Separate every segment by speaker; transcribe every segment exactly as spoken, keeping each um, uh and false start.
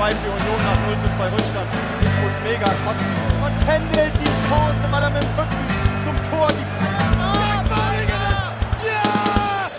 Speaker 1: zwei für Union nach null zu zwei Rückstand. Ich muss mega kotzen. Und händelt die Chance, weil er mit dem Rücken zum Tor die... Ah, Badinger! Ja!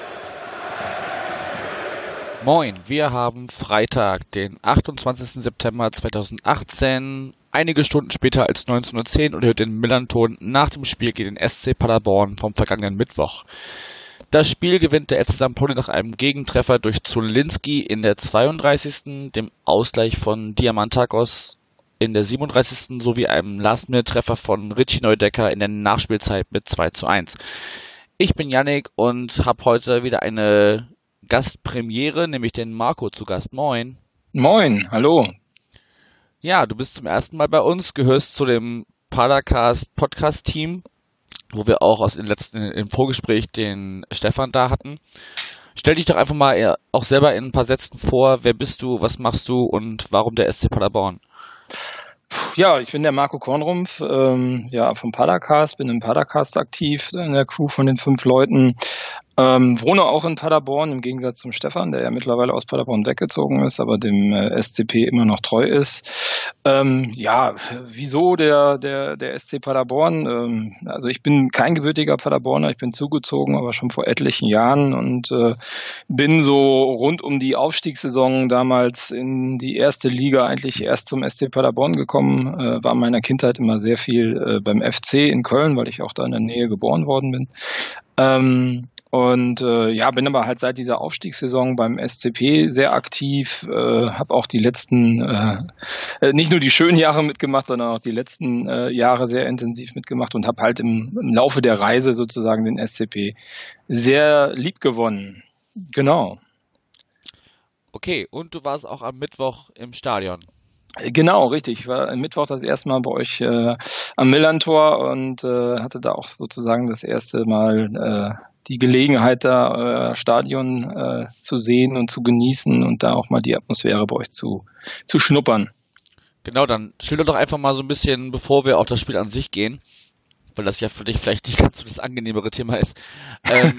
Speaker 2: Moin, wir haben Freitag, den achtundzwanzigsten September zweitausendachtzehn. Einige Stunden später als neunzehn Uhr zehn und ihr hört den Millern-Ton nach dem Spiel gegen den S C Paderborn vom vergangenen Mittwoch. Das Spiel gewinnt der F C Sankt Pauli nach einem Gegentreffer durch Zulinski in der zweiunddreißigsten, dem Ausgleich von Diamantakos in der siebenunddreißigsten sowie einem Last-Minute-Treffer von Richie Neudecker in der Nachspielzeit mit zwei zu eins. Ich bin Yannick und habe heute wieder eine Gastpremiere, nämlich den Marco zu Gast. Moin.
Speaker 3: Moin, hallo.
Speaker 2: Ja, du bist zum ersten Mal bei uns, gehörst zu dem Padercast Podcast-Team, wo wir auch aus dem letzten im Vorgespräch den Stefan da hatten. Stell dich doch einfach mal auch selber in ein paar Sätzen vor. Wer bist du, was machst du und warum der S C Paderborn?
Speaker 3: Ja, ich bin der Marco Kornrumpf, ähm, ja, vom Padercast, bin im Padercast aktiv, in der Crew von den fünf Leuten. Ähm, wohne auch in Paderborn, im Gegensatz zum Stefan, der ja mittlerweile aus Paderborn weggezogen ist, aber dem äh, S C P immer noch treu ist. Ähm, ja, wieso der, der, der S C Paderborn? Ähm, also ich bin kein gebürtiger Paderborner, ich bin zugezogen, aber schon vor etlichen Jahren und äh, bin so rund um die Aufstiegssaison damals in die erste Liga eigentlich erst zum S C Paderborn gekommen, äh, war in meiner Kindheit immer sehr viel äh, beim F C in Köln, weil ich auch da in der Nähe geboren worden bin. Ähm, Und äh, ja, bin aber halt seit dieser Aufstiegssaison beim S C P sehr aktiv, äh, habe auch die letzten, äh, nicht nur die schönen Jahre mitgemacht, sondern auch die letzten äh, Jahre sehr intensiv mitgemacht und habe halt im, im Laufe der Reise sozusagen den S C P sehr lieb gewonnen. Genau.
Speaker 2: Okay, und du warst auch am Mittwoch im Stadion.
Speaker 3: Genau, richtig. Ich war am Mittwoch das erste Mal bei euch äh, am Millern-Tor und äh, hatte da auch sozusagen das erste Mal äh, die Gelegenheit, da euer Stadion äh, zu sehen und zu genießen und da auch mal die Atmosphäre bei euch zu, zu schnuppern.
Speaker 2: Genau, dann schilder doch einfach mal so ein bisschen, bevor wir auf das Spiel an sich gehen, weil das ja für dich vielleicht nicht ganz so das angenehmere Thema ist. Ähm,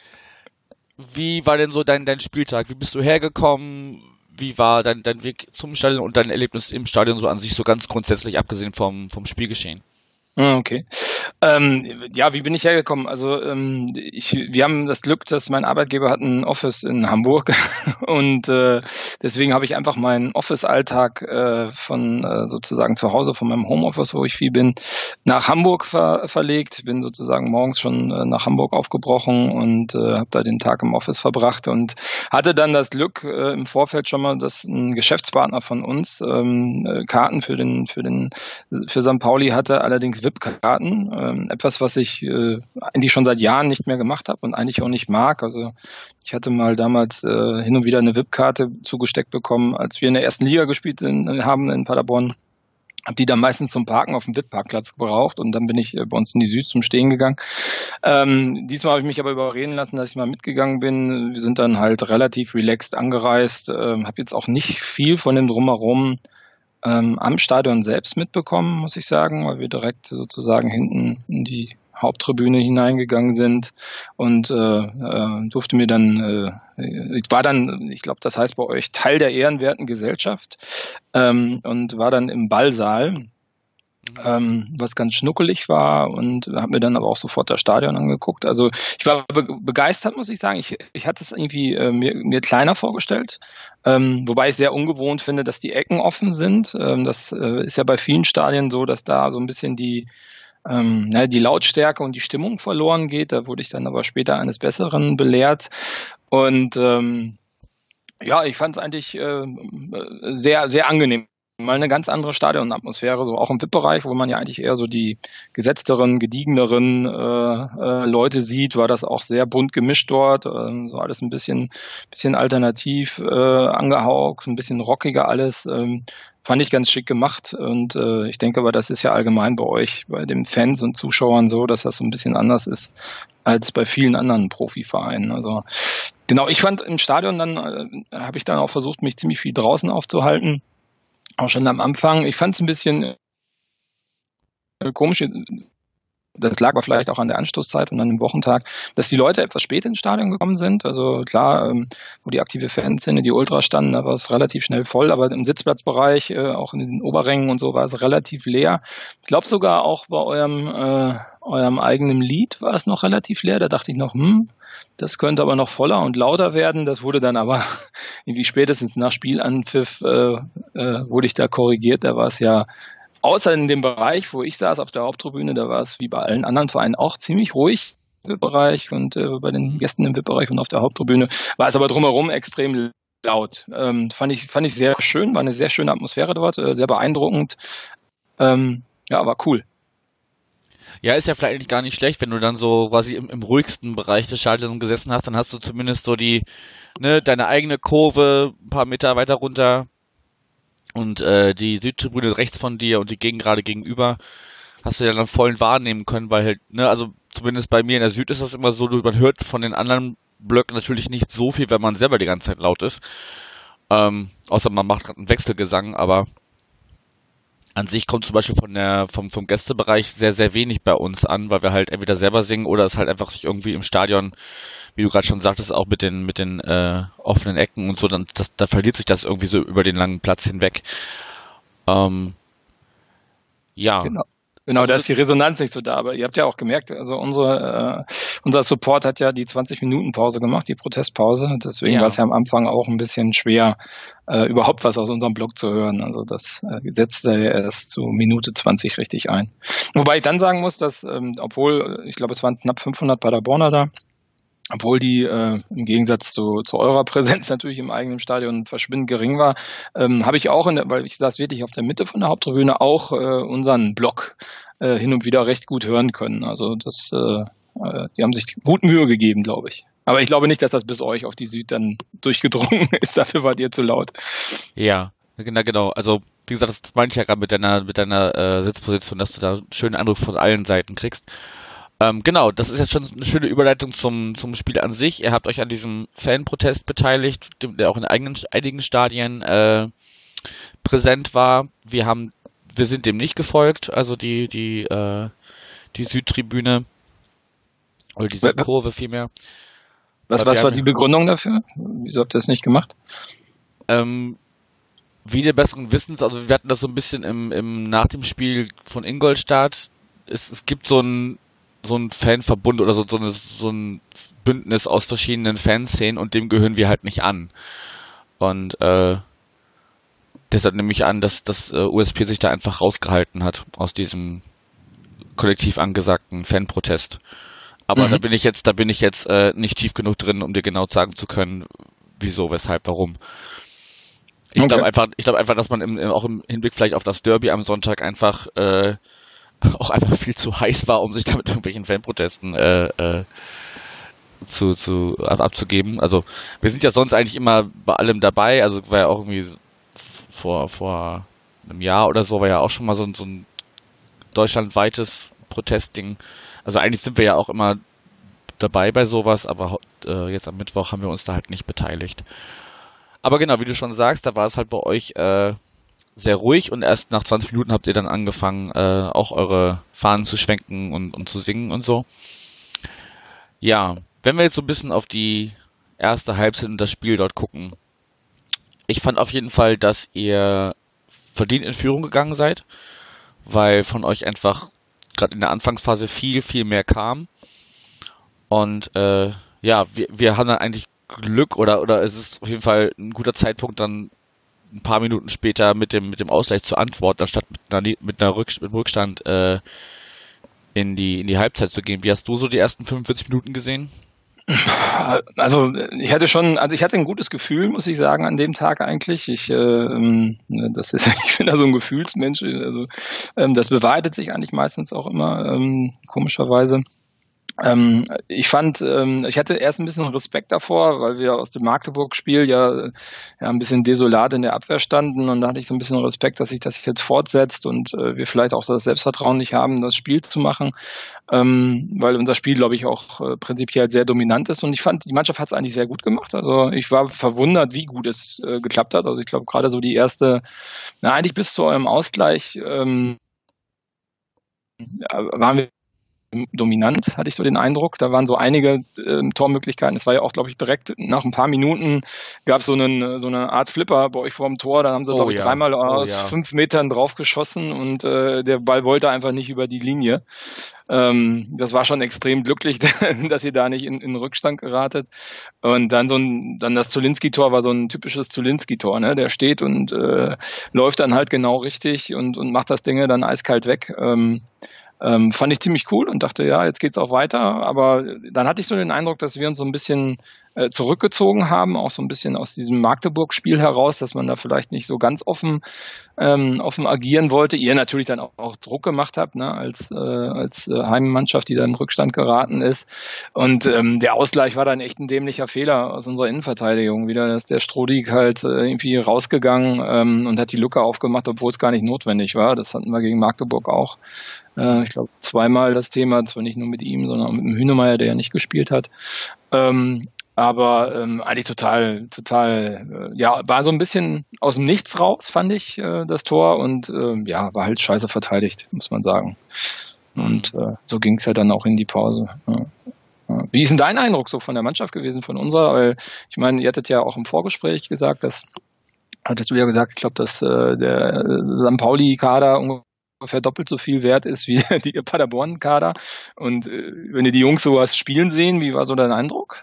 Speaker 2: wie war denn so dein, dein Spieltag? Wie bist du hergekommen? Wie war dein, dein Weg zum Stadion und dein Erlebnis im Stadion so an sich, so ganz grundsätzlich, abgesehen vom, vom Spielgeschehen?
Speaker 3: Okay. Ähm, ja, wie bin ich hergekommen? Also ähm, ich, wir haben das Glück, dass mein Arbeitgeber hat ein Office in Hamburg und äh, deswegen habe ich einfach meinen Office-Alltag äh, von äh, sozusagen zu Hause, von meinem Homeoffice, wo ich viel bin, nach Hamburg ver- verlegt. Bin sozusagen morgens schon äh, nach Hamburg aufgebrochen und äh, habe da den Tag im Office verbracht und hatte dann das Glück äh, im Vorfeld schon mal, dass ein Geschäftspartner von uns ähm, äh, Karten für den für den für Sankt Pauli hatte, allerdings V I P-Karten, ähm, etwas, was ich äh, eigentlich schon seit Jahren nicht mehr gemacht habe und eigentlich auch nicht mag. Also ich hatte mal damals äh, hin und wieder eine V I P-Karte zugesteckt bekommen, als wir in der ersten Liga gespielt in, haben in Paderborn. Habe die dann meistens zum Parken auf dem V I P-Parkplatz gebraucht und dann bin ich äh, bei uns in die Süd zum Stehen gegangen. Ähm, diesmal habe ich mich aber überreden lassen, dass ich mal mitgegangen bin. Wir sind dann halt relativ relaxed angereist, ähm, habe jetzt auch nicht viel von dem Drumherum Ähm, am Stadion selbst mitbekommen, muss ich sagen, weil wir direkt sozusagen hinten in die Haupttribüne hineingegangen sind und äh, äh, durfte mir dann, äh, ich war dann, ich glaube, das heißt bei euch Teil der ehrenwerten Gesellschaft ähm, und war dann im Ballsaal, ähm, was ganz schnuckelig war und habe mir dann aber auch sofort das Stadion angeguckt. Also ich war be- begeistert, muss ich sagen. Ich, ich hatte es irgendwie äh, mir, mir kleiner vorgestellt, ähm, wobei ich sehr ungewohnt finde, dass die Ecken offen sind. Ähm, das äh, ist ja bei vielen Stadien so, dass da so ein bisschen die ähm, ja, die Lautstärke und die Stimmung verloren geht. Da wurde ich dann aber später eines Besseren belehrt und ähm, ja, ich fand es eigentlich äh, sehr, sehr angenehm. Mal eine ganz andere Stadionatmosphäre, so auch im V I P-Bereich, wo man ja eigentlich eher so die gesetzteren, gediegeneren äh, äh, Leute sieht, war das auch sehr bunt gemischt dort, äh, so alles ein bisschen, bisschen alternativ äh, angehaucht, ein bisschen rockiger alles, ähm, fand ich ganz schick gemacht und äh, ich denke aber, das ist ja allgemein bei euch, bei den Fans und Zuschauern so, dass das so ein bisschen anders ist als bei vielen anderen Profivereinen. Also genau, ich fand im Stadion dann, äh, habe ich dann auch versucht, mich ziemlich viel draußen aufzuhalten. Auch schon am Anfang. Ich fand es ein bisschen äh, komisch. das lag aber vielleicht auch an der Anstoßzeit und an dem Wochentag, dass die Leute etwas spät ins Stadion gekommen sind. Also klar, ähm, wo die aktive Fanszene, die Ultras standen, da war es relativ schnell voll, aber im Sitzplatzbereich, äh, auch in den Oberrängen und so, war es relativ leer. Ich glaube sogar auch bei eurem, äh, eurem eigenen Lied war es noch relativ leer. Da dachte ich noch, hm, das könnte aber noch voller und lauter werden. Das wurde dann aber irgendwie spätestens nach Spielanpfiff äh, äh, wurde ich da korrigiert. Da war es ja, außer in dem Bereich, wo ich saß auf der Haupttribüne, da war es wie bei allen anderen Vereinen auch ziemlich ruhig im V I P-Bereich und äh, bei den Gästen im V I P-Bereich und auf der Haupttribüne war es aber drumherum extrem laut. Ähm, fand ich fand ich sehr schön, war eine sehr schöne Atmosphäre dort, äh, sehr beeindruckend. Ähm, ja, war cool.
Speaker 2: Ja, ist ja vielleicht eigentlich gar nicht schlecht, wenn du dann so quasi im, im ruhigsten Bereich des Stadions gesessen hast, dann hast du zumindest so die, ne, deine eigene Kurve ein paar Meter weiter runter und äh, die Südtribüne rechts von dir und die Gegend gerade gegenüber hast du ja dann vollen wahrnehmen können, weil halt, ne, also zumindest bei mir in der Süd ist das immer so, man hört von den anderen Blöcken natürlich nicht so viel, wenn man selber die ganze Zeit laut ist. Ähm, außer man macht gerade einen Wechselgesang, aber an sich kommt zum Beispiel von der, vom, vom Gästebereich sehr, sehr wenig bei uns an, weil wir halt entweder selber singen oder es halt einfach sich irgendwie im Stadion, wie du gerade schon sagtest, auch mit den, mit den äh, offenen Ecken und so, dann das, da verliert sich das irgendwie so über den langen Platz hinweg. Ähm, ja.
Speaker 3: Genau. Genau, da ist die Resonanz nicht so da, aber ihr habt ja auch gemerkt, also unsere, äh, unser Support hat ja die zwanzig Minuten Pause gemacht, die Protestpause, deswegen
Speaker 2: Ja.
Speaker 3: war es ja am Anfang auch ein bisschen schwer, äh, überhaupt was aus unserem Blog zu hören, also das äh, setzte ja erst zu Minute zwanzig richtig ein. Wobei ich dann sagen muss, dass, ähm, obwohl, ich glaube, es waren knapp fünfhundert Paderborner da, obwohl die äh, im Gegensatz zu, zu eurer Präsenz natürlich im eigenen Stadion verschwindend gering war, ähm, habe ich auch, in der, weil ich saß wirklich auf der Mitte von der Haupttribüne, auch äh, unseren Blog äh, hin und wieder recht gut hören können. Also das, äh, äh, die haben sich gut Mühe gegeben, glaube ich. Aber ich glaube nicht, dass das bis euch auf die Süd dann durchgedrungen ist. Dafür wart ihr zu laut.
Speaker 2: Ja, genau, genau. Also wie gesagt, das meine ich ja gerade mit deiner, mit deiner äh, Sitzposition, dass du da einen schönen Eindruck von allen Seiten kriegst. Ähm, genau, das ist jetzt schon eine schöne Überleitung zum, zum Spiel an sich. Ihr habt euch an diesem Fanprotest beteiligt, dem, der auch in eigenen, einigen Stadien äh, präsent war. Wir haben, wir sind dem nicht gefolgt, also die, die, äh, die Südtribüne oder die Südkurve vielmehr.
Speaker 3: Was, was war die Begründung dafür? Wieso habt ihr das nicht gemacht?
Speaker 2: Ähm, wie der besseren Wissens, also wir hatten das so ein bisschen im, im nach dem Spiel von Ingolstadt. Es, es gibt so ein so ein Fanverbund oder so, so, eine, so ein Bündnis aus verschiedenen Fanszenen und dem gehören wir halt nicht an. Und äh, deshalb nehme ich an, dass das äh, U S P sich da einfach rausgehalten hat aus diesem kollektiv angesagten Fanprotest. Aber mhm. da bin ich jetzt, da bin ich jetzt äh, nicht tief genug drin, um dir genau sagen zu können, wieso, weshalb, warum. Ich okay. glaube einfach, ich glaube einfach, dass man im, auch im Hinblick vielleicht auf das Derby am Sonntag einfach äh, auch einfach viel zu heiß war, um sich da mit irgendwelchen Fanprotesten äh, äh, zu, zu ab, abzugeben. Also wir sind ja sonst eigentlich immer bei allem dabei. Also war ja auch irgendwie vor vor einem Jahr oder so war ja auch schon mal so, so ein deutschlandweites Protestding. Also eigentlich sind wir ja auch immer dabei bei sowas, aber äh, jetzt am Mittwoch haben wir uns da halt nicht beteiligt. Aber genau, wie du schon sagst, da war es halt bei euch äh, sehr ruhig und erst nach zwanzig Minuten habt ihr dann angefangen, äh, auch eure Fahnen zu schwenken und, und zu singen und so. Ja, wenn wir jetzt so ein bisschen auf die erste Halbzeit und das Spiel dort gucken. Ich fand auf jeden Fall, dass ihr verdient in Führung gegangen seid, weil von euch einfach gerade in der Anfangsphase viel, viel mehr kam. Und äh, ja, wir, wir haben dann eigentlich Glück oder, oder es ist auf jeden Fall ein guter Zeitpunkt, dann ein paar Minuten später mit dem mit dem Ausgleich zu antworten, anstatt mit einer, mit einer Rück, mit Rückstand äh, in die in die Halbzeit zu gehen. Wie hast du so die ersten fünfundvierzig Minuten gesehen?
Speaker 3: Also ich hatte schon, also ich hatte ein gutes Gefühl, muss ich sagen, an dem Tag eigentlich. Ich, äh, das ist, ich bin da so ein Gefühlsmensch. Also ähm, das bewahrheitet sich eigentlich meistens auch immer, ähm, komischerweise. Ähm, ich fand, ähm, ich hatte erst ein bisschen Respekt davor, weil wir aus dem Magdeburg-Spiel ja, ja ein bisschen desolat in der Abwehr standen und da hatte ich so ein bisschen Respekt, dass sich das jetzt fortsetzt und äh, wir vielleicht auch das Selbstvertrauen nicht haben, das Spiel zu machen, ähm, weil unser Spiel, glaube ich, auch äh, prinzipiell sehr dominant ist und ich fand, die Mannschaft hat es eigentlich sehr gut gemacht. Also ich war verwundert, wie gut es äh, geklappt hat. Also ich glaube gerade so die erste, na eigentlich bis zu eurem Ausgleich ähm, ja, waren wir dominant, hatte ich so den Eindruck. Da waren so einige äh, Tormöglichkeiten. Es war ja auch, glaube ich, direkt nach ein paar Minuten gab es so, so eine Art Flipper bei euch vor dem Tor. Da haben sie, oh, glaube ich, ja. dreimal aus oh, ja. fünf Metern drauf geschossen und äh, der Ball wollte einfach nicht über die Linie. Ähm, das war schon extrem glücklich, dass ihr da nicht in, in Rückstand geratet. Und dann so ein, dann das Zulinski-Tor war so ein typisches Zulinski-Tor, ne? Der steht und äh, läuft dann halt genau richtig und, und macht das Ding dann eiskalt weg. Ähm, Ähm, fand ich ziemlich cool und dachte, ja, jetzt geht's auch weiter. Aber dann hatte ich so den Eindruck, dass wir uns so ein bisschen äh, zurückgezogen haben, auch so ein bisschen aus diesem Magdeburg-Spiel heraus, dass man da vielleicht nicht so ganz offen ähm, offen agieren wollte. Ihr natürlich dann auch, auch Druck gemacht habt, ne, als äh, als äh, Heimmannschaft, die da in Rückstand geraten ist. Und ähm, der Ausgleich war dann echt ein dämlicher Fehler aus unserer Innenverteidigung. Wieder ist der Strodig halt äh, irgendwie rausgegangen ähm, und hat die Lücke aufgemacht, obwohl es gar nicht notwendig war. Das hatten wir gegen Magdeburg auch. Ich glaube, zweimal das Thema, zwar nicht nur mit ihm, sondern auch mit dem Hünemeyer, der ja nicht gespielt hat. Ähm, aber ähm, eigentlich total, total, äh, ja, war so ein bisschen aus dem Nichts raus, fand ich, äh, das Tor. Und äh, ja, war halt scheiße verteidigt, muss man sagen. Und äh, so ging es ja dann auch in die Pause. Ja. Ja. Wie ist denn dein Eindruck so von der Mannschaft gewesen, von unserer? Weil ich meine, ihr hattet ja auch im Vorgespräch gesagt, dass, hattest du ja gesagt, ich glaube, dass äh, der Sankt Pauli-Kader ungefähr ungefähr doppelt so viel wert ist wie die Paderborn-Kader. Und äh, wenn ihr die Jungs sowas spielen sehen, wie war so dein Eindruck?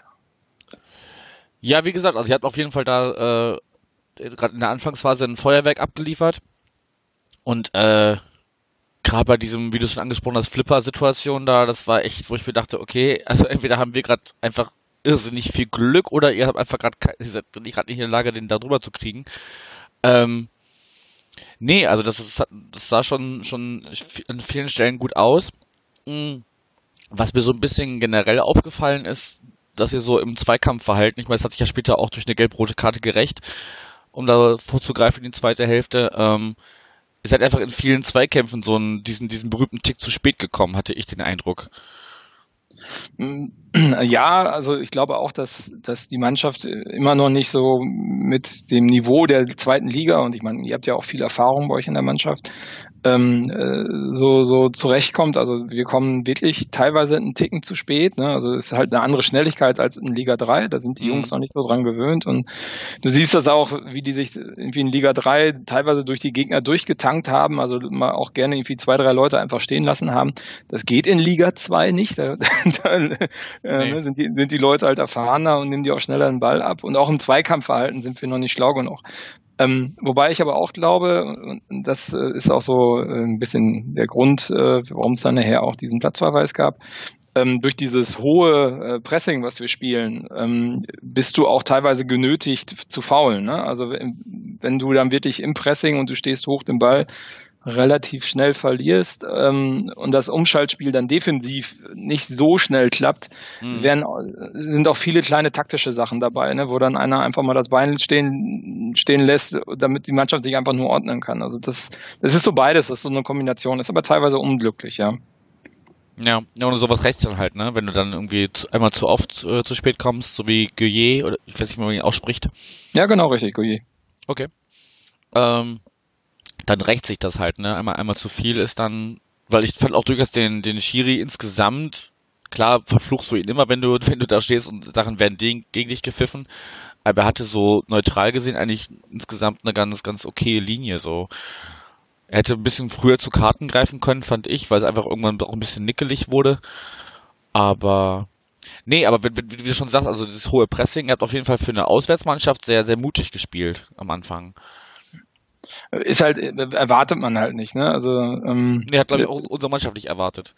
Speaker 2: Ja, wie gesagt, also ihr habt auf jeden Fall da äh, gerade in der Anfangsphase ein Feuerwerk abgeliefert. Und äh, gerade bei diesem, wie du schon angesprochen hast, Flipper-Situation da, das war echt, wo ich mir dachte, okay, also entweder haben wir gerade einfach irrsinnig viel Glück oder ihr habt einfach gerade, ihr seid gerade nicht in der Lage, den da drüber zu kriegen. Ähm, Nee, also das, ist, das sah schon, schon an vielen Stellen gut aus. Was mir so ein bisschen generell aufgefallen ist, dass ihr so im Zweikampfverhalten, ich meine, das hat sich ja später auch durch eine gelb-rote Karte gerecht, um da vorzugreifen in die zweite Hälfte, ähm, ihr seid einfach in vielen Zweikämpfen so einen, diesen, diesen berühmten Tick zu spät gekommen, hatte ich den Eindruck.
Speaker 3: Ja, also ich glaube auch, dass, dass die Mannschaft immer noch nicht so mit dem Niveau der zweiten Liga, und ich meine, ihr habt ja auch viel Erfahrung bei euch in der Mannschaft, ähm, so, so zurechtkommt. Also wir kommen wirklich teilweise einen Ticken zu spät, ne? Also es ist halt eine andere Schnelligkeit als in Liga drei, da sind die Jungs noch nicht so dran gewöhnt, und du siehst das auch, wie die sich irgendwie in Liga drei teilweise durch die Gegner durchgetankt haben, also mal auch gerne irgendwie zwei, drei Leute einfach stehen lassen haben. Das geht in Liga zwei nicht, da, da äh, nee. sind, die, sind die Leute halt erfahrener und nehmen die auch schneller den Ball ab, und auch im Zweikampfverhalten sind wir noch nicht schlau genug. Ähm, wobei ich aber auch glaube, und das äh, ist auch so äh, ein bisschen der Grund, äh, warum es dann nachher auch diesen Platzverweis gab, ähm, durch dieses hohe äh, Pressing, was wir spielen, ähm, bist du auch teilweise genötigt zu faulen, ne? Also wenn, wenn du dann wirklich im Pressing und du stehst hoch den Ball relativ schnell verlierst ähm, und das Umschaltspiel dann defensiv nicht so schnell klappt, mhm. werden, sind auch viele kleine taktische Sachen dabei, ne, wo dann einer einfach mal das Bein stehen, stehen lässt, damit die Mannschaft sich einfach nur ordnen kann. Also das, das ist so beides, das ist so eine Kombination, ist aber teilweise unglücklich, ja.
Speaker 2: Ja, ja, und sowas rechts dann halt, ne, wenn du dann irgendwie zu, einmal zu oft äh, zu spät kommst, so wie Guillet, oder ich weiß nicht, wie man ihn ausspricht.
Speaker 3: Ja, genau, richtig, Guillet.
Speaker 2: Okay. Ähm, dann rächt sich das halt, ne? Einmal, einmal zu viel ist dann, weil ich fand auch durchaus den, den Schiri insgesamt, klar verfluchst du ihn immer, wenn du, wenn du da stehst und Sachen werden gegen, gegen dich gepfiffen, aber er hatte so neutral gesehen eigentlich insgesamt eine ganz, ganz okaye Linie, so. Er hätte ein bisschen früher zu Karten greifen können, fand ich, weil es einfach irgendwann auch ein bisschen nickelig wurde, aber nee, aber wie, wie du schon sagst, also das hohe Pressing, er hat auf jeden Fall für eine Auswärtsmannschaft sehr, sehr mutig gespielt am Anfang.
Speaker 3: Ist halt, erwartet man halt nicht, ne? Also, ähm,
Speaker 2: nee, hat, glaube ich, auch unsere Mannschaft nicht erwartet.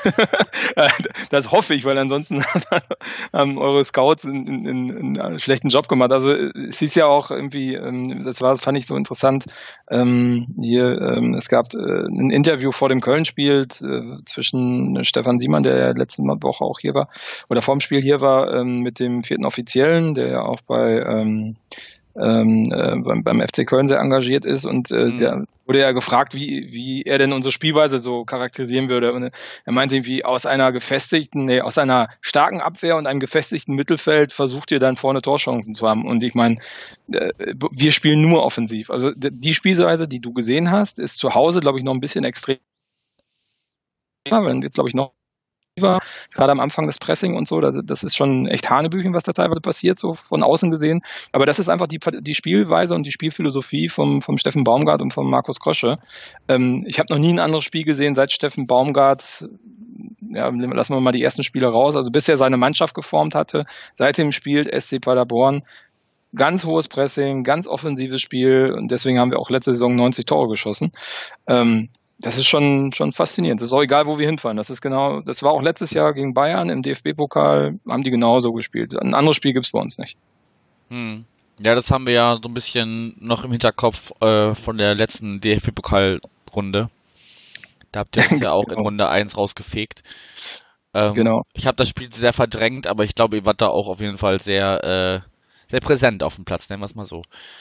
Speaker 3: Das hoffe ich, weil ansonsten haben eure Scouts einen, einen, einen schlechten Job gemacht. Also, es ist ja auch irgendwie, das war, das fand ich so interessant, ähm, hier, ähm, es gab äh, ein Interview vor dem Köln-Spiel äh, zwischen Stefan Siemann, der ja letzte Woche auch hier war, oder vor dem Spiel hier war, ähm, mit dem vierten Offiziellen, der ja auch bei, ähm, Ähm, äh, beim, beim F C Köln sehr engagiert ist, und äh, mhm. der wurde ja gefragt, wie wie er denn unsere Spielweise so charakterisieren würde, und er meinte irgendwie, aus einer gefestigten, nee, aus einer starken Abwehr und einem gefestigten Mittelfeld versucht ihr dann vorne Torchancen zu haben, und ich meine, äh, wir spielen nur offensiv, also die Spielweise, die du gesehen hast, ist zu Hause, glaube ich, noch ein bisschen extrem, wenn jetzt, glaube ich, noch gerade am Anfang das Pressing und so, das, das ist schon echt Hanebüchen, was da teilweise passiert, so von außen gesehen. Aber das ist einfach die, die Spielweise und die Spielphilosophie vom, vom Steffen Baumgart und vom Markus Krosche. Ähm, ich habe noch nie ein anderes Spiel gesehen, seit Steffen Baumgart, ja, lassen wir mal die ersten Spiele raus, also bis er seine Mannschaft geformt hatte. Seitdem spielt S C Paderborn ganz hohes Pressing, ganz offensives Spiel und deswegen haben wir auch letzte Saison neunzig Tore geschossen. Ähm, Das ist schon, schon faszinierend. Das ist auch egal, wo wir hinfahren. Das ist genau, das war auch letztes Jahr gegen Bayern im D F B-Pokal, haben die genauso gespielt. Ein anderes Spiel gibt's bei uns nicht.
Speaker 2: Hm. Ja, das haben wir ja so ein bisschen noch im Hinterkopf äh, von der letzten D F B-Pokal-Runde. Da habt ihr uns ja auch in Runde eins rausgefegt. Ähm,
Speaker 3: Genau.
Speaker 2: Ich habe das Spiel sehr verdrängt, aber ich glaube, ihr wart da auch auf jeden Fall sehr, äh, sehr präsent auf dem Platz, nennen wir es mal so.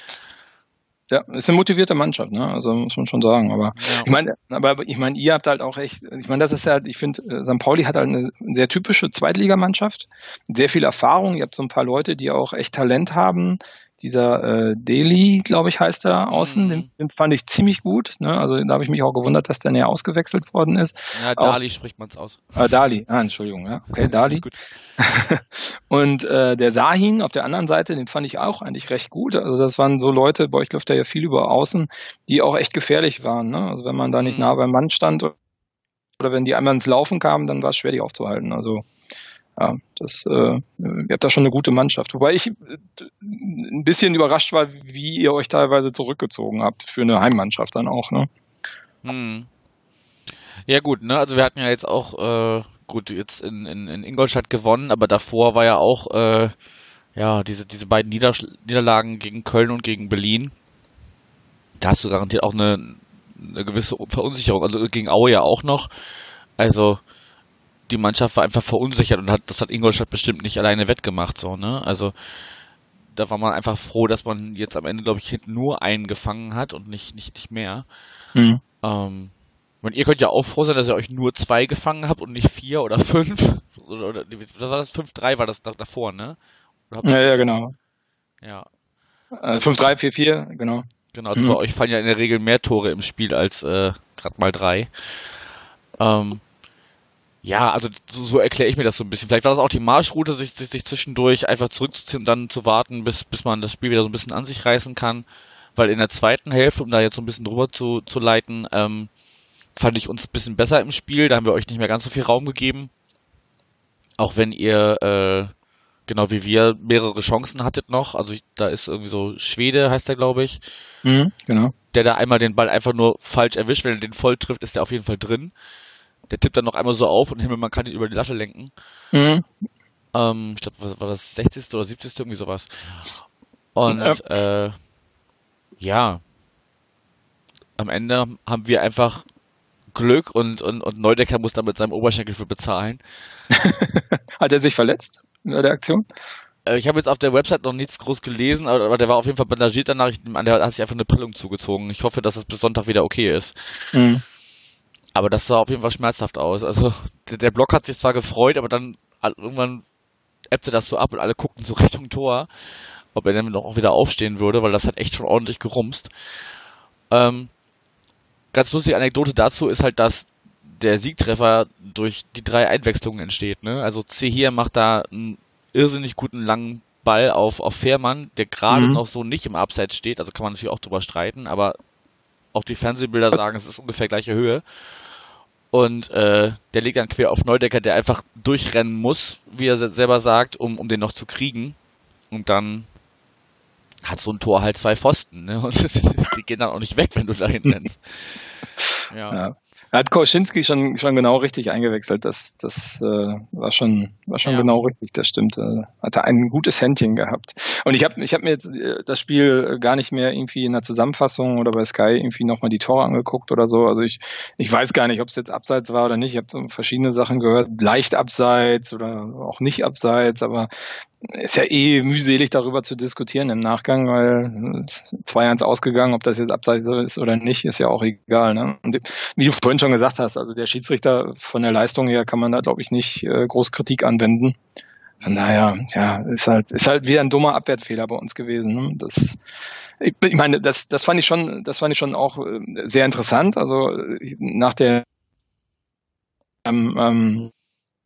Speaker 3: Ja, ist eine motivierte Mannschaft, ne? Also muss man schon sagen. Aber
Speaker 2: Ja.
Speaker 3: ich meine, aber ich meine, ihr habt halt auch echt, ich meine, das ist ja, ich finde, Sankt Pauli hat halt eine sehr typische Zweitligamannschaft, sehr viel Erfahrung. Ihr habt so ein paar Leute, die auch echt Talent haben. Dieser äh, Deli, glaube ich, heißt er außen,
Speaker 2: Mhm.
Speaker 3: den, den fand ich ziemlich gut. Ne? Also da habe ich mich auch gewundert, dass der näher ausgewechselt worden ist.
Speaker 2: Ja,
Speaker 3: Auch-
Speaker 2: Dali spricht man es aus.
Speaker 3: Ah, Dali, ah, Entschuldigung, ja. Okay, Dali.
Speaker 2: Ist gut.
Speaker 3: Und äh, der Sahin auf der anderen Seite, den fand ich auch eigentlich recht gut. Also das waren so Leute, bei euch läuft ja viel über Außen, die auch echt gefährlich waren. Ne? Also wenn man da nicht
Speaker 2: Mhm.
Speaker 3: nah beim Mann stand oder wenn die einmal ins Laufen kamen, dann war es schwer, die aufzuhalten. Also ja, das, äh, ihr habt da schon eine gute Mannschaft. Wobei ich äh, ein bisschen überrascht war, wie ihr euch teilweise zurückgezogen habt für eine Heimmannschaft dann auch. Ne?
Speaker 2: Hm. Ja gut, ne, also wir hatten ja jetzt auch, äh, gut, jetzt in, in, in Ingolstadt gewonnen, aber davor war ja auch, äh, ja, diese, diese beiden Niedersch Niederlagen gegen Köln und gegen Berlin. Da hast du garantiert auch eine, eine gewisse Verunsicherung, also gegen Aue ja auch noch. Also die Mannschaft war einfach verunsichert und hat, das hat Ingolstadt bestimmt nicht alleine wettgemacht, so, ne, also da war man einfach froh, dass man jetzt am Ende, glaube ich, hinten nur einen gefangen hat und nicht, nicht, nicht mehr.
Speaker 3: Mhm.
Speaker 2: Ähm, und ihr könnt ja auch froh sein, dass ihr euch nur zwei gefangen habt und nicht vier oder fünf. Oder, oder was war das? Fünf drei war das da, davor, ne? Oder habt ihr-
Speaker 3: Ja, ja, genau.
Speaker 2: ja,
Speaker 3: Äh, fünf drei, vier vier, genau.
Speaker 2: genau. Also
Speaker 3: Mhm.
Speaker 2: bei euch fallen ja in der Regel mehr Tore im Spiel als äh, gerade mal drei. Ähm, ja, also so, so erkläre ich mir das so ein bisschen. Vielleicht war das auch die Marschroute, sich, sich, sich zwischendurch einfach zurückzuziehen und dann zu warten, bis, bis man das Spiel wieder so ein bisschen an sich reißen kann. Weil in der zweiten Hälfte, um da jetzt so ein bisschen drüber zu, zu leiten, ähm, fand ich uns ein bisschen besser im Spiel. Da haben wir euch nicht mehr ganz so viel Raum gegeben. Auch wenn ihr, äh, genau wie wir, mehrere Chancen hattet noch. Also ich, da ist irgendwie so Schwede, heißt der, glaube ich,
Speaker 3: Mhm, genau.
Speaker 2: der da einmal den Ball einfach nur falsch erwischt. Wenn er den voll trifft, ist der auf jeden Fall drin. Der tippt dann noch einmal so auf und Himmel, man kann ihn über die Latte lenken.
Speaker 3: Mhm.
Speaker 2: Ähm, ich glaube, was war das sechzigste oder siebzigste irgendwie sowas. Und äh, ja, am Ende haben wir einfach Glück und, und, und Neudecker muss da mit seinem Oberschenkel für bezahlen.
Speaker 3: Hat er sich verletzt bei der Aktion?
Speaker 2: Äh, ich habe jetzt auf der Website noch nichts groß gelesen, aber, aber der war auf jeden Fall bandagiert danach. Ich nehme an, der hat sich einfach eine Prellung zugezogen. Ich hoffe, dass es bis Sonntag wieder okay ist.
Speaker 3: Mhm.
Speaker 2: Aber das sah auf jeden Fall schmerzhaft aus. Also der, der Block hat sich zwar gefreut, aber dann all- irgendwann ebbte das so ab und alle guckten so Richtung Tor, ob er dann noch auch wieder aufstehen würde, weil das hat echt schon ordentlich gerumst. Ähm, ganz lustige Anekdote dazu ist halt, dass der Siegtreffer durch die drei Einwechslungen entsteht. Ne? Also Zehir macht da einen irrsinnig guten langen Ball auf, auf Fährmann, der gerade
Speaker 3: Mhm.
Speaker 2: noch so nicht im Abseits steht. Also kann man natürlich auch drüber streiten, aber auch die Fernsehbilder sagen, es ist ungefähr gleiche Höhe. Und äh, der legt dann quer auf Neudecker, der einfach durchrennen muss, wie er se- selber sagt, um, um den noch zu kriegen. Und dann hat so ein Tor halt zwei Pfosten, ne? Und die gehen dann auch nicht weg, wenn du dahin rennst. Ja.
Speaker 3: Ja. Da hat Koschinski schon, schon genau richtig eingewechselt. Das, das äh, war schon, war schon
Speaker 2: Ja.
Speaker 3: genau richtig, das stimmt. Äh, hatte ein gutes Händchen gehabt. Und ich habe ich hab mir jetzt äh, das Spiel gar nicht mehr irgendwie in der Zusammenfassung oder bei Sky irgendwie nochmal die Tore angeguckt oder so. Also ich, ich weiß gar nicht, ob es jetzt abseits war oder nicht. Ich habe so verschiedene Sachen gehört, leicht abseits oder auch nicht abseits, aber ist ja eh mühselig darüber zu diskutieren im Nachgang, weil zwei eins ausgegangen, ob das jetzt abseits ist oder nicht, ist ja auch egal. Ne? Und wie du vorhin schon gesagt hast, also der Schiedsrichter von der Leistung her kann man da, glaube ich, nicht äh, groß Kritik anwenden. Von daher, ja, ist halt, ist halt wieder ein dummer Abwehrfehler bei uns gewesen. Ne? Das, ich, ich meine, das, das fand ich schon, das fand ich schon auch äh, sehr interessant. Also äh, nach der ähm, ähm,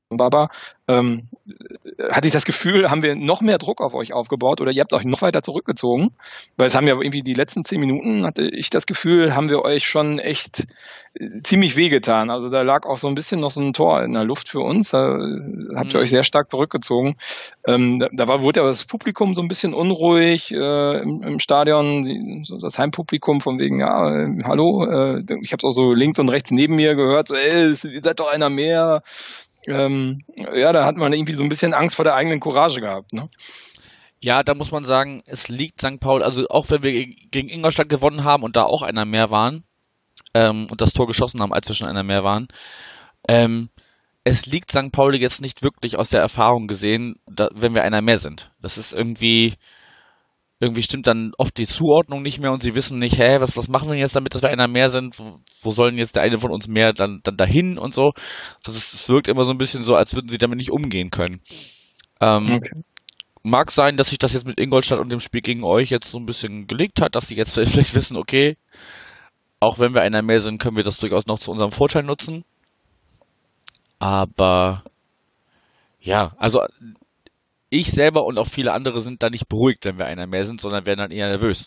Speaker 3: Baba, ähm, hatte ich das Gefühl, haben wir noch mehr Druck auf euch aufgebaut oder ihr habt euch noch weiter zurückgezogen? Weil es haben ja irgendwie die letzten zehn Minuten, hatte ich das Gefühl, haben wir euch schon echt äh, ziemlich wehgetan. Also da lag auch so ein bisschen noch so ein Tor in der Luft für uns. Da äh, habt ihr
Speaker 2: Mhm.
Speaker 3: euch sehr stark zurückgezogen. Ähm, da, da war, wurde ja das Publikum so ein bisschen unruhig äh, im, im Stadion, die, so das Heimpublikum von wegen, ja, äh, hallo, äh, ich habe es auch so links und rechts neben mir gehört, so, ey, ihr seid doch einer mehr. Ähm, ja, da hat man irgendwie so ein bisschen Angst vor der eigenen Courage gehabt, ne?
Speaker 2: Ja, da muss man sagen, es liegt Sankt Pauli, also auch wenn wir geg- gegen Ingolstadt gewonnen haben und da auch einer mehr waren, ähm, und das Tor geschossen haben, als wir schon einer mehr waren, ähm, es liegt Sankt Pauli jetzt nicht wirklich aus der Erfahrung gesehen, da, wenn wir einer mehr sind. Das ist irgendwie, irgendwie stimmt dann oft die Zuordnung nicht mehr und sie wissen nicht, hä, was, was machen wir jetzt damit, dass wir einer mehr sind? Wo, wo soll denn jetzt der eine von uns mehr dann, dann dahin und so? Das ist, es wirkt immer so ein bisschen so, als würden sie damit nicht umgehen können. Ähm,
Speaker 3: Okay.
Speaker 2: Mag sein, dass sich das jetzt mit Ingolstadt und dem Spiel gegen euch jetzt so ein bisschen gelegt hat, dass sie jetzt vielleicht wissen, okay, auch wenn wir einer mehr sind, können wir das durchaus noch zu unserem Vorteil nutzen. Aber ja, also ich selber und auch viele andere sind da nicht beruhigt, wenn wir einer mehr sind, sondern werden dann eher nervös.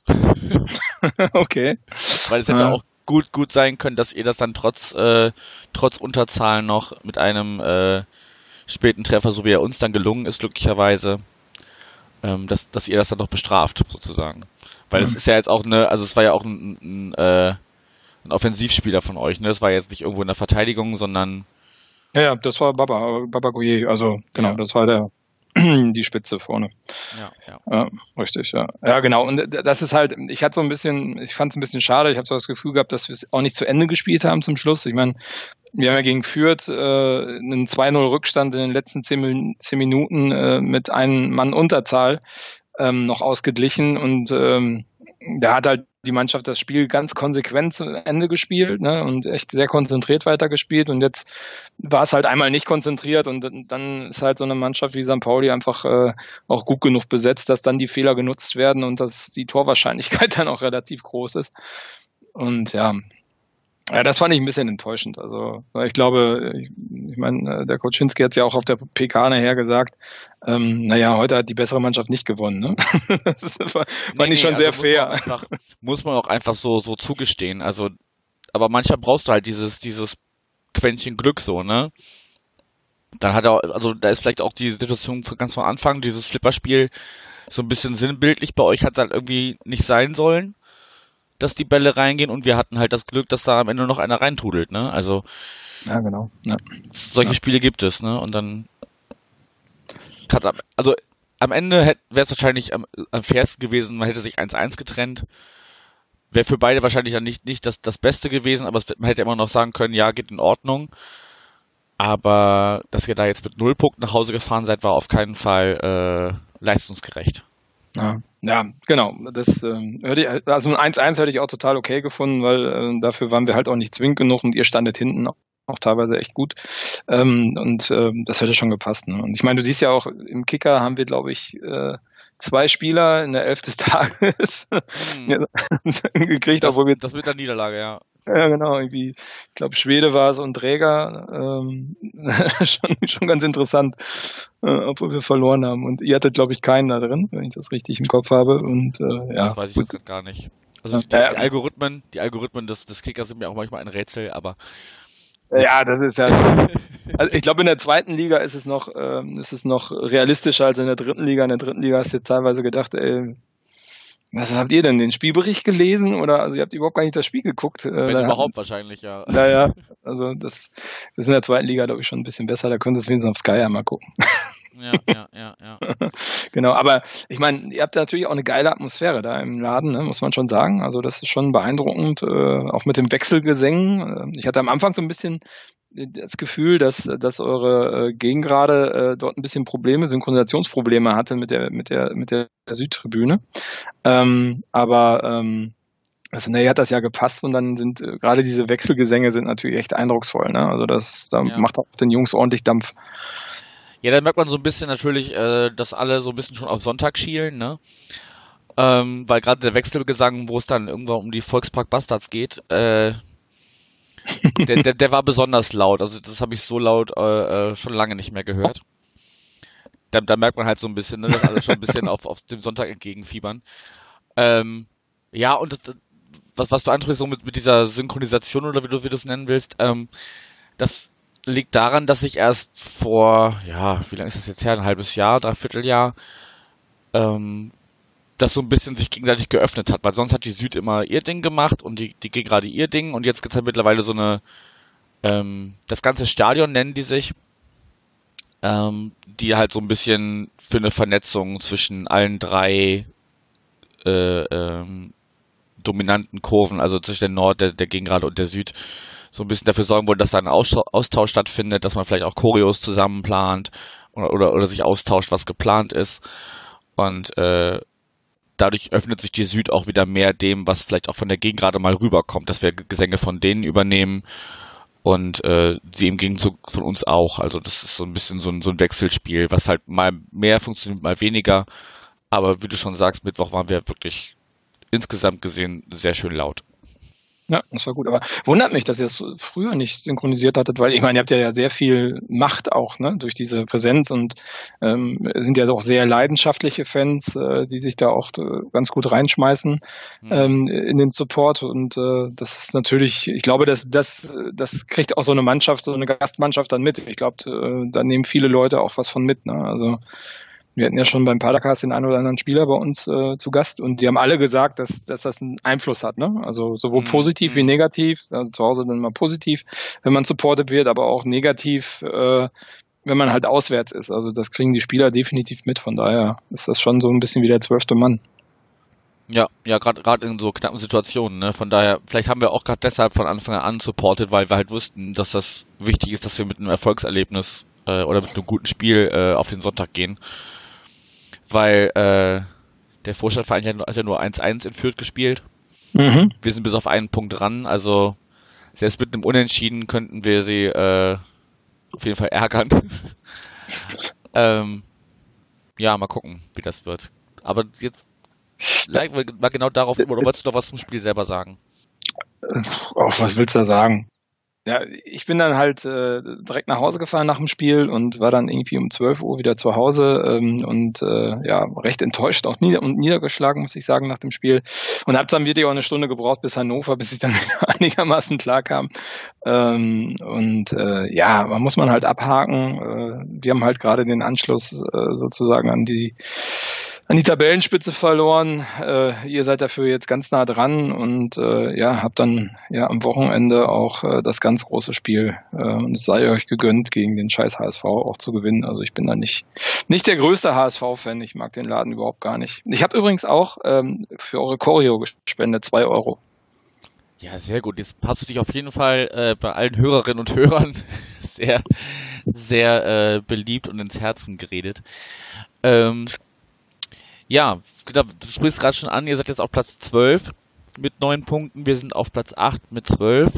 Speaker 3: Okay.
Speaker 2: Weil es hätte
Speaker 3: Ja.
Speaker 2: auch gut, gut sein können, dass ihr das dann trotz, äh, trotz Unterzahl noch mit einem äh, späten Treffer, so wie er uns dann gelungen ist, glücklicherweise, ähm, dass, dass ihr das dann noch bestraft, sozusagen. Weil es
Speaker 3: Mhm.
Speaker 2: ist ja jetzt auch eine, also es war ja auch ein, ein, äh, ein Offensivspieler von euch, ne? Es war jetzt nicht irgendwo in der Verteidigung, sondern
Speaker 3: Ja, ja, das war Baba, Baba Gueye, also genau,
Speaker 2: ja,
Speaker 3: das war der die Spitze vorne.
Speaker 2: ja, ja.
Speaker 3: Ja, richtig, ja. Ja, genau. Und das ist halt, ich hatte so ein bisschen, ich fand es ein bisschen schade, ich habe so das Gefühl gehabt, dass wir es auch nicht zu Ende gespielt haben zum Schluss. Ich meine, wir haben ja gegen Fürth äh, einen zwei null Rückstand in den letzten zehn, Min- zehn Minuten äh, mit einem Mann Unterzahl ähm, noch ausgeglichen und ähm, da hat halt die Mannschaft das Spiel ganz konsequent zu Ende gespielt, ne, und echt sehr konzentriert weitergespielt und jetzt war es halt einmal nicht konzentriert und dann ist halt so eine Mannschaft wie Sankt Pauli einfach äh, auch gut genug besetzt, dass dann die Fehler genutzt werden und dass die Torwahrscheinlichkeit dann auch relativ groß ist. Und ja, ja, das fand ich ein bisschen enttäuschend. Also ich glaube, ich, ich meine, der Koczynski hat es ja auch auf der P K nachher gesagt, ähm, naja, heute hat die bessere Mannschaft nicht gewonnen. Ne? Das ist, fand
Speaker 2: Nee,
Speaker 3: ich
Speaker 2: nee,
Speaker 3: schon
Speaker 2: also
Speaker 3: sehr
Speaker 2: muss man
Speaker 3: fair.
Speaker 2: auch einfach, muss man auch einfach so, so zugestehen. Also, aber manchmal brauchst du halt dieses, dieses Quäntchen Glück so, ne? Dann hat er, also da ist vielleicht auch die Situation von ganz von Anfang, dieses Flipperspiel, so ein bisschen sinnbildlich. Bei euch hat es halt irgendwie nicht sein sollen, dass die Bälle reingehen und wir hatten halt das Glück, dass da am Ende noch einer reintrudelt, ne? Also
Speaker 3: Ja, genau. Ja.
Speaker 2: solche
Speaker 3: Ja.
Speaker 2: Spiele gibt es, ne? Und dann hat am, also am Ende wäre es wahrscheinlich am, am fairsten gewesen, man hätte sich eins eins getrennt. Wäre für beide wahrscheinlich dann nicht, nicht das, das Beste gewesen, aber es, man hätte immer noch sagen können, ja, geht in Ordnung. Aber dass ihr da jetzt mit null Punkten nach Hause gefahren seid, war auf keinen Fall äh, leistungsgerecht.
Speaker 3: Ja, ja, genau. Das ähm, hörte ich, also ein eins eins hätte ich auch total okay gefunden, weil äh, dafür waren wir halt auch nicht zwingend genug und ihr standet hinten auch, auch teilweise echt gut. Ähm, und ähm, das hätte schon gepasst. Ne? Und ich meine, du siehst ja auch, im Kicker haben wir, glaube ich, äh, zwei Spieler in der Elf des Tages
Speaker 2: Hm.
Speaker 3: gekriegt,
Speaker 2: Das,
Speaker 3: obwohl wir
Speaker 2: das mit der Niederlage, ja.
Speaker 3: ja, genau, irgendwie, ich glaube, Schwede war es und Träger, ähm, schon, schon ganz interessant, äh, obwohl wir verloren haben. Und ihr hattet, glaube ich, keinen da drin, wenn ich das richtig im Kopf habe. Und äh, ja,
Speaker 2: Das weiß ich
Speaker 3: gut.
Speaker 2: jetzt grad gar nicht. Also die,
Speaker 3: Ja,
Speaker 2: die Algorithmen, die Algorithmen des, des Kickers sind mir auch manchmal ein Rätsel, aber
Speaker 3: ja, das ist ja. Also ich glaube, in der zweiten Liga ist es noch, ähm, ist es noch realistischer als in der dritten Liga. In der dritten Liga hast du jetzt teilweise gedacht, ey, was habt ihr denn, den Spielbericht gelesen? Oder also ihr habt überhaupt gar nicht das Spiel geguckt. Äh,
Speaker 2: wenn
Speaker 3: da
Speaker 2: überhaupt wahrscheinlich, ja.
Speaker 3: Naja, also das, das ist in der zweiten Liga, glaube ich, schon ein bisschen besser. Da können Sie es wenigstens auf Sky einmal gucken.
Speaker 2: Ja, ja, ja, ja.
Speaker 3: Genau, aber ich meine, ihr habt natürlich auch eine geile Atmosphäre da im Laden, ne, muss man schon sagen. Also das ist schon beeindruckend, äh, auch mit dem Wechselgesängen. Äh, Ich hatte am Anfang so ein bisschen das Gefühl, dass, dass eure äh, Gegengrade äh, dort ein bisschen Probleme, Synchronisationsprobleme hatte mit der, mit der, mit der Südtribüne. Ähm, aber ähm, also, nee, hat das ja gepasst und dann sind äh, gerade diese Wechselgesänge sind natürlich echt eindrucksvoll. Ne? Also das da
Speaker 2: Ja.
Speaker 3: macht auch den Jungs ordentlich Dampf.
Speaker 2: Ja, da merkt man so ein bisschen natürlich, äh, dass alle so ein bisschen schon auf Sonntag schielen, ne? Ähm, weil gerade der Wechselgesang, wo es dann irgendwann um die Volkspark Bastards geht, äh, der, der, der war besonders laut. Also das habe ich so laut äh, schon lange nicht mehr gehört. Da, da merkt man halt so ein bisschen, ne, dass alle schon ein bisschen auf, auf dem Sonntag entgegenfiebern. Ähm, ja, und das, was, was du ansprichst, so mit, mit dieser Synchronisation oder wie du, wie du es nennen willst, ähm, das liegt daran, dass ich erst vor, ja, wie lange ist das jetzt her? Ein halbes Jahr, dreiviertel Jahr, ähm, das so ein bisschen sich gegenseitig geöffnet hat, weil sonst hat die Süd immer ihr Ding gemacht und die, die ging gerade ihr Ding und jetzt gibt es halt mittlerweile so eine, ähm, das ganze Stadion nennen die sich, ähm, die halt so ein bisschen für eine Vernetzung zwischen allen drei äh, ähm, dominanten Kurven, also zwischen der Nord, der, der Gegengrade und der Süd, so ein bisschen dafür sorgen wollen, dass da ein Austausch stattfindet, dass man vielleicht auch Choreos zusammenplant oder, oder, oder sich austauscht, was geplant ist. Und äh, dadurch öffnet sich die Süd auch wieder mehr dem, was vielleicht auch von der Gegengrade mal rüberkommt, dass wir Gesänge von denen übernehmen und äh, sie im Gegenzug von uns auch. Also das ist so ein bisschen so ein, so ein Wechselspiel, was halt mal mehr funktioniert, mal weniger. Aber wie du schon sagst, Mittwoch waren wir wirklich insgesamt gesehen sehr schön laut.
Speaker 3: Ja, das war gut. Aber wundert mich, dass ihr es früher nicht synchronisiert hattet, weil ich meine, ihr habt ja sehr viel Macht auch, ne, durch diese Präsenz und ähm, sind ja auch sehr leidenschaftliche Fans, äh, die sich da auch äh, ganz gut reinschmeißen mhm. ähm, in den Support. Und äh, das ist natürlich, ich glaube, dass das, das kriegt auch so eine Mannschaft, so eine Gastmannschaft dann mit. Ich glaube, äh, da nehmen viele Leute auch was von mit. Ne? Also wir hatten ja schon beim Padercast den einen oder anderen Spieler bei uns äh, zu Gast und die haben alle gesagt, dass, dass das einen Einfluss hat, ne? Also sowohl positiv mhm. wie negativ, also zu Hause dann mal positiv, wenn man supportet wird, aber auch negativ, äh, wenn man halt auswärts ist. Also das kriegen die Spieler definitiv mit, von daher ist das schon so ein bisschen wie der zwölfte Mann.
Speaker 2: Ja, ja, gerade gerade in so knappen Situationen, ne? Von daher, vielleicht haben wir auch gerade deshalb von Anfang an supportet, weil wir halt wussten, dass das wichtig ist, dass wir mit einem Erfolgserlebnis äh, oder mit einem guten Spiel äh, auf den Sonntag gehen. Weil äh, der Vorstadtverein hat ja nur eins eins in Fürth gespielt. Mhm. Wir sind bis auf einen Punkt dran, also selbst mit einem Unentschieden könnten wir sie äh, auf jeden Fall ärgern. ähm, ja, mal gucken, wie das wird. Aber jetzt mal genau darauf, oder wolltest du noch was zum Spiel selber sagen?
Speaker 3: Ach, was willst du da sagen? Ja, ich bin dann halt äh, direkt nach Hause gefahren nach dem Spiel und war dann irgendwie um zwölf Uhr wieder zu Hause ähm, und äh, ja, recht enttäuscht auch nieder- und niedergeschlagen, muss ich sagen, nach dem Spiel. Und habe dann wirklich auch eine Stunde gebraucht bis Hannover, bis ich dann einigermaßen klar kam. Ähm, und äh, ja, man muss man halt abhaken. Äh, wir haben halt gerade den Anschluss äh, sozusagen an die an die Tabellenspitze verloren. Äh, ihr seid dafür jetzt ganz nah dran und äh, ja, habt dann ja am Wochenende auch äh, das ganz große Spiel. Äh, und es sei euch gegönnt, gegen den scheiß H S V auch zu gewinnen. Also ich bin da nicht nicht der größte H S V-Fan. Ich mag den Laden überhaupt gar nicht. Ich habe übrigens auch ähm, für eure Choreo gespendet, zwei Euro.
Speaker 2: Ja, sehr gut. Jetzt hast du dich auf jeden Fall äh, bei allen Hörerinnen und Hörern sehr, sehr äh, beliebt und ins Herzen geredet. Ähm, Ja, du sprichst gerade schon an, ihr seid jetzt auf Platz zwölf mit neun Punkten, wir sind auf Platz acht mit zwölf.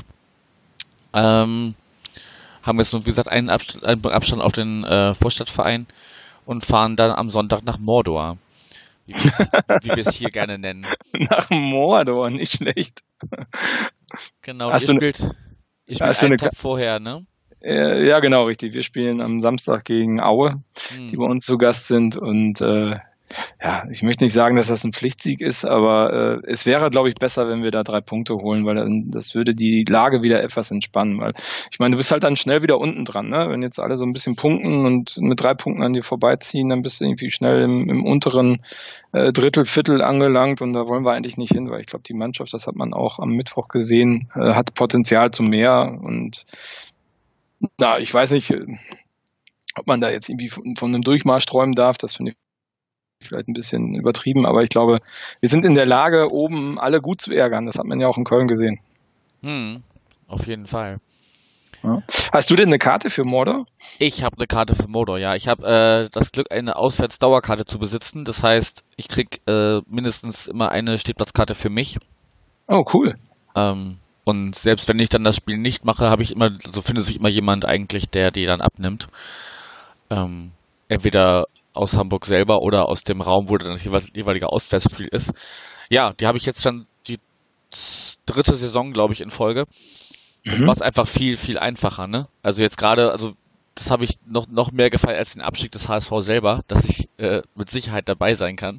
Speaker 2: Ähm, haben jetzt nur, wie gesagt, einen Abstand, einen Abstand auf den äh, Vorstadtverein und fahren dann am Sonntag nach Mordor, wie wir es hier gerne nennen.
Speaker 3: Nach Mordor, nicht schlecht.
Speaker 2: Genau, ihr spielt, ihr spielt einen Tag vorher, ne?
Speaker 3: Ja, genau, richtig. Wir spielen am Samstag gegen Aue, hm. die bei uns zu Gast sind und äh, ja, ich möchte nicht sagen, dass das ein Pflichtsieg ist, aber äh, es wäre, glaube ich, besser, wenn wir da drei Punkte holen, weil dann, das würde die Lage wieder etwas entspannen, weil ich meine, du bist halt dann schnell wieder unten dran, ne? Wenn jetzt alle so ein bisschen punkten und mit drei Punkten an dir vorbeiziehen, dann bist du irgendwie schnell im, im unteren äh, Drittel, Viertel angelangt und da wollen wir eigentlich nicht hin, weil ich glaube, die Mannschaft, das hat man auch am Mittwoch gesehen, äh, hat Potenzial zu mehr und na, ich weiß nicht, ob man da jetzt irgendwie von, von einem Durchmarsch träumen darf, das finde ich vielleicht ein bisschen übertrieben, aber ich glaube, wir sind in der Lage, oben alle gut zu ärgern. Das hat man ja auch in Köln gesehen.
Speaker 2: Hm, auf jeden Fall.
Speaker 3: Ja. Hast du denn eine Karte für Mordor?
Speaker 2: Ich habe eine Karte für Mordor, ja. Ich habe äh, das Glück, eine Auswärtsdauerkarte zu besitzen. Das heißt, ich krieg äh, mindestens immer eine Stehplatzkarte für mich.
Speaker 3: Oh, cool.
Speaker 2: Ähm, und selbst wenn ich dann das Spiel nicht mache, habe ich immer, so also findet sich immer jemand eigentlich, der die dann abnimmt. Ähm, entweder aus Hamburg selber oder aus dem Raum, wo dann das jeweilige Auswärtsspiel ist. Ja, die habe ich jetzt schon die dritte Saison, glaube ich, in Folge. Das
Speaker 3: Mhm.
Speaker 2: macht es einfach viel, viel einfacher, ne? Also jetzt gerade, also das habe ich noch, noch mehr gefallen als den Abstieg des H S V selber, dass ich äh, mit Sicherheit dabei sein kann.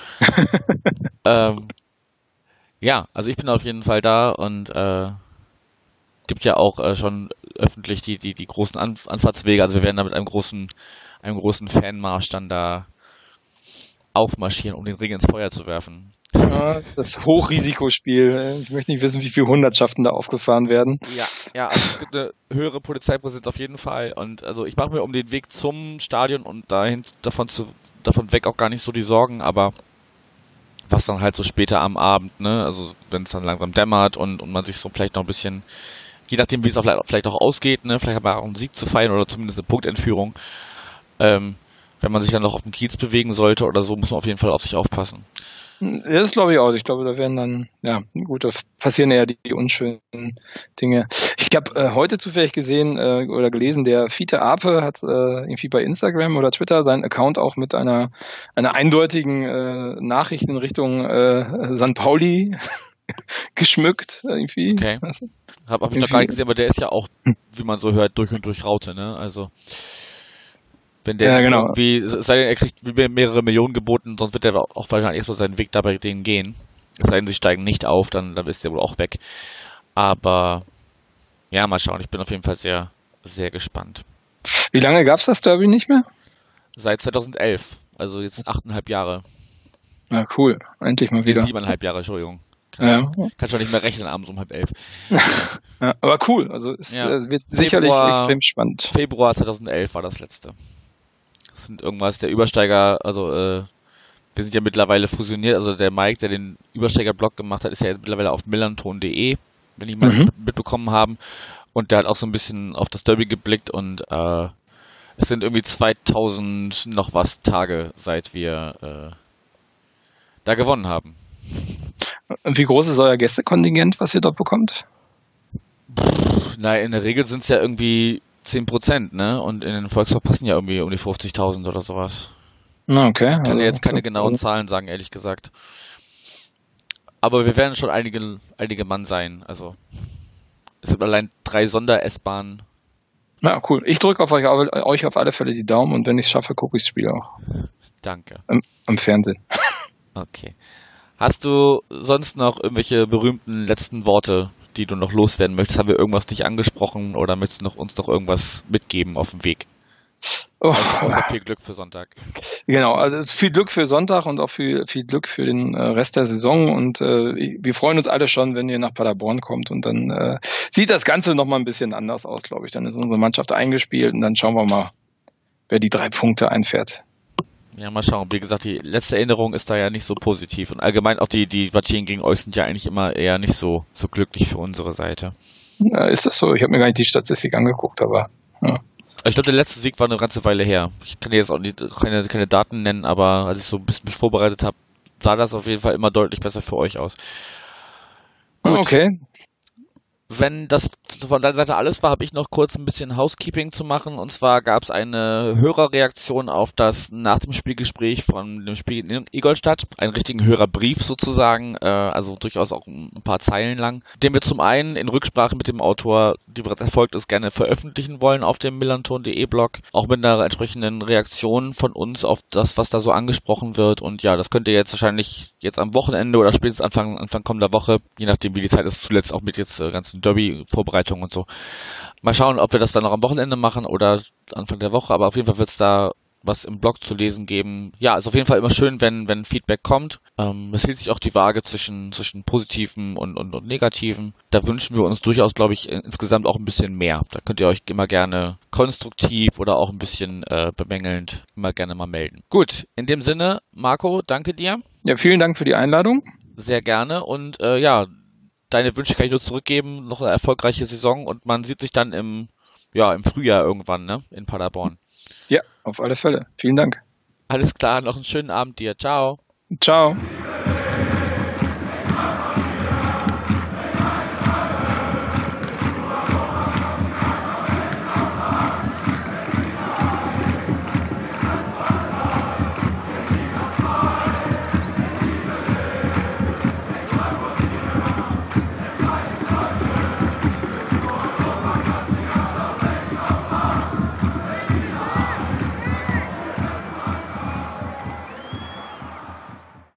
Speaker 2: Ähm, ja, also ich bin auf jeden Fall da und äh, gibt ja auch äh, schon öffentlich die, die, die großen An Anfahrtswege. Also wir werden da mit einem großen, einem großen Fanmarsch dann da aufmarschieren, um den Ring ins Feuer zu werfen.
Speaker 3: Ja, das Hochrisikospiel. Ich möchte nicht wissen, wie viele Hundertschaften da aufgefahren werden.
Speaker 2: Ja, ja, also es gibt eine höhere Polizeipräsenz auf jeden Fall. Und also ich mache mir um den Weg zum Stadion und dahin davon zu davon weg auch gar nicht so die Sorgen, aber was dann halt so später am Abend, ne, also wenn es dann langsam dämmert und, und man sich so vielleicht noch ein bisschen, je nachdem wie es auch vielleicht, vielleicht auch ausgeht, ne, vielleicht hat man auch einen Sieg zu feiern oder zumindest eine Punktentführung, ähm, wenn man sich dann noch auf dem Kiez bewegen sollte oder so, muss man auf jeden Fall auf sich aufpassen.
Speaker 3: Ja, das glaube ich auch. Ich glaube, da werden dann, ja, gut, da passieren eher die, die unschönen Dinge. Ich habe äh, heute zufällig gesehen äh, oder gelesen, der Fiete Ape hat äh, irgendwie bei Instagram oder Twitter seinen Account auch mit einer, einer eindeutigen äh, Nachricht in Richtung äh, Sankt Pauli geschmückt. Irgendwie.
Speaker 2: Okay. Hab, hab ich noch gar nicht gesehen, aber der ist ja auch, wie man so hört, durch und durch Raute, ne? Also wenn der
Speaker 3: Ja, genau.
Speaker 2: irgendwie, es sei denn, er kriegt mehrere Millionen geboten, sonst wird er auch wahrscheinlich erstmal seinen Weg da bei denen gehen. Es sei denn, sie steigen nicht auf, dann, dann ist der wohl auch weg. Aber ja, mal schauen. Ich bin auf jeden Fall sehr, sehr gespannt.
Speaker 3: Wie lange gab's das Derby nicht mehr?
Speaker 2: Seit zweitausendelf, also jetzt achteinhalb Jahre.
Speaker 3: Ja, cool. Endlich mal
Speaker 2: Nee,
Speaker 3: wieder.
Speaker 2: siebeneinhalb Jahre, Entschuldigung. Kann,
Speaker 3: Ja.
Speaker 2: kann schon nicht mehr rechnen abends um halb elf.
Speaker 3: Ja, aber cool. Also es
Speaker 2: Ja.
Speaker 3: äh, wird sicherlich
Speaker 2: Februar-
Speaker 3: extrem spannend.
Speaker 2: Februar zweitausendelf war das letzte. Das sind irgendwas, der Übersteiger, also äh, wir sind ja mittlerweile fusioniert, also der Mike, der den Übersteiger-Blog gemacht hat, ist ja mittlerweile auf millanton punkt de, wenn die mal
Speaker 3: Mhm.
Speaker 2: mitbekommen haben. Und der hat auch so ein bisschen auf das Derby geblickt und äh, es sind irgendwie zweitausend noch was Tage, seit wir äh, da gewonnen haben.
Speaker 3: Und wie groß ist euer Gästekontingent, was ihr dort bekommt?
Speaker 2: Na, in der Regel sind es ja irgendwie zehn Prozent, ne? Und in den Volkspark passen ja irgendwie um die fünfzigtausend oder sowas.
Speaker 3: Na, okay.
Speaker 2: Ich kann dir jetzt keine
Speaker 3: Also,
Speaker 2: genauen Zahlen sagen, ehrlich gesagt. Aber wir werden schon einige, einige Mann sein. Also es sind allein drei Sonder-S-Bahnen.
Speaker 3: Na, cool. Ich drücke auf euch, auf euch auf alle Fälle die Daumen und wenn ich es schaffe, gucke ich das Spiel auch
Speaker 2: Danke.
Speaker 3: am, am Fernsehen.
Speaker 2: Okay. Hast du sonst noch irgendwelche berühmten letzten Worte, die du noch loswerden möchtest? Haben wir irgendwas nicht angesprochen oder möchtest du noch, uns noch irgendwas mitgeben auf dem Weg?
Speaker 3: Oh,
Speaker 2: Außer viel Glück für Sonntag.
Speaker 3: genau, also es ist viel Glück für Sonntag und auch viel, viel Glück für den äh, Rest der Saison und äh, wir freuen uns alle schon, wenn ihr nach Paderborn kommt und dann äh, sieht das Ganze nochmal ein bisschen anders aus, glaube ich. Dann ist unsere Mannschaft eingespielt und dann schauen wir mal, wer die drei Punkte einfährt.
Speaker 2: Ja, mal schauen. Wie gesagt, die letzte Erinnerung ist da ja nicht so positiv. Und allgemein auch die, die Partien gegen euch sind ja eigentlich immer eher nicht so, so glücklich für unsere Seite.
Speaker 3: Ja, ist das so? Ich habe mir gar nicht die Statistik angeguckt, aber ja.
Speaker 2: Ich glaube, der letzte Sieg war eine ganze Weile her. Ich kann dir jetzt auch nicht, keine, keine Daten nennen, aber als ich so ein bisschen mich vorbereitet habe, sah das auf jeden Fall immer deutlich besser für euch aus. Gut.
Speaker 3: Okay.
Speaker 2: Wenn das von deiner Seite alles war, habe ich noch kurz ein bisschen Housekeeping zu machen. Und zwar gab es eine Hörerreaktion auf das nach dem Spielgespräch von dem Spiel in Ingolstadt. Einen richtigen Hörerbrief sozusagen, äh, also durchaus auch ein paar Zeilen lang, den wir zum einen in Rücksprache mit dem Autor, die bereits erfolgt ist, gerne veröffentlichen wollen auf dem millanton punkt de Blog. Auch mit einer entsprechenden Reaktion von uns auf das, was da so angesprochen wird. Und ja, das könnt ihr jetzt wahrscheinlich jetzt am Wochenende oder spätestens Anfang, Anfang kommender Woche, je nachdem wie die Zeit ist, zuletzt auch mit jetzt äh, ganzen Derby-Vorbereitungen und so. Mal schauen, ob wir das dann noch am Wochenende machen oder Anfang der Woche, aber auf jeden Fall wird es da was im Blog zu lesen geben. Ja, ist auf jeden Fall immer schön, wenn, wenn Feedback kommt. Ähm, es hielt sich auch die Waage zwischen, zwischen Positiven und, und, und Negativen. Da wünschen wir uns durchaus, glaube ich, insgesamt auch ein bisschen mehr. Da könnt ihr euch immer gerne konstruktiv oder auch ein bisschen äh, bemängelnd immer gerne mal melden. Gut, in dem Sinne, Marco, danke dir.
Speaker 3: Ja, vielen Dank für die Einladung.
Speaker 2: Sehr gerne und äh, ja, deine Wünsche kann ich nur zurückgeben. Noch eine erfolgreiche Saison und man sieht sich dann im, ja, im Frühjahr irgendwann, ne, in Paderborn.
Speaker 3: Ja, auf alle Fälle. Vielen Dank.
Speaker 2: Alles klar, noch einen schönen Abend dir. Ciao.
Speaker 3: Ciao.